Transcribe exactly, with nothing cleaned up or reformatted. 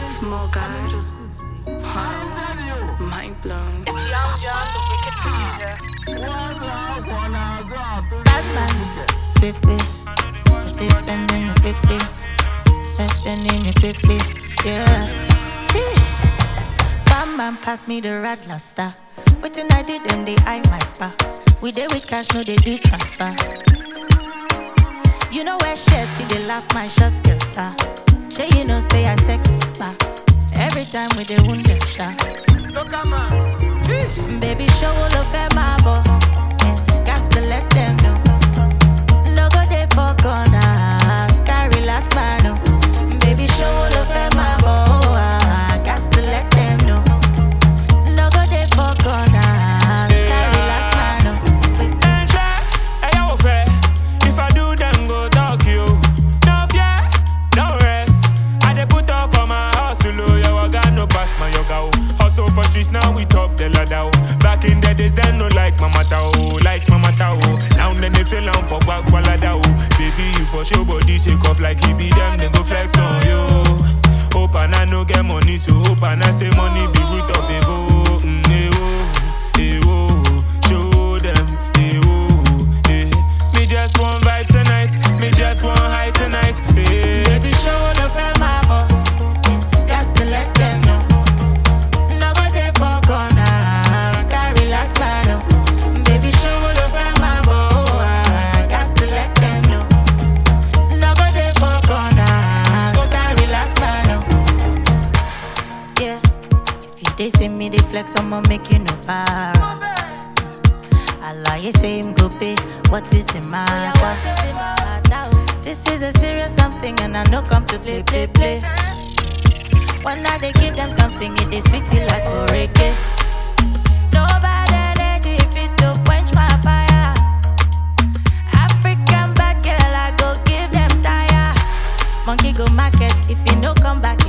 Small God. Huh. Mind blown. It's Young John, the wicked producer. Bad man, big big. If they spending it big big, spending it big big, yeah. Bam man, pass me the red luster. Waiting I did them, they eye my bar. We dey with cash, no they do transfer. You know where shit, you they laugh my shots, girl, sir. Shay, you know say I sexy, bah. Every time we dey wound them, sha. Look at man, Trish. Baby, show all of them, my boy. Yeah, got to let them know. No go there for corner, carry last man, no. Baby, show all of them, my boy. Got to let them know. No go there for corner, carry last man, no. And try, hey, yo, fair. If I do, then go talk you. No fear, no rest. I dey put up for my hustle, oh, yo, I got no pass my yoga, oh. Hustle for streets, now we top the ladder, oh. Back in the days, then no like mama tao, like mama tao. Now then they feel on for back walada, oh. Baby, you for show body shake off like he be them, they go flex on you. Hope and I no get money, so hope and I say money be root of the go. Mm, eh, oh, eh, oh, show them, eh, oh, eh. Me just want vibe tonight, me just want high tonight, eh. Baby, show all of them, my boy. Got to let them know. No go there for corner, carry last man, no. Baby, show all of them, my boy. Got to let them know. No go there for corner, carry last man, no. Yeah, if you dey see me, they flex, I'ma make you no para. I lie, you say him go pay. What is the matter? This is a serious something, and I no come to play, play, play. When I they give them something, it is sweetie like oreke. No bad energy if it to quench my fire. African bad girl, I go give them tire. Monkey go market if you no come back.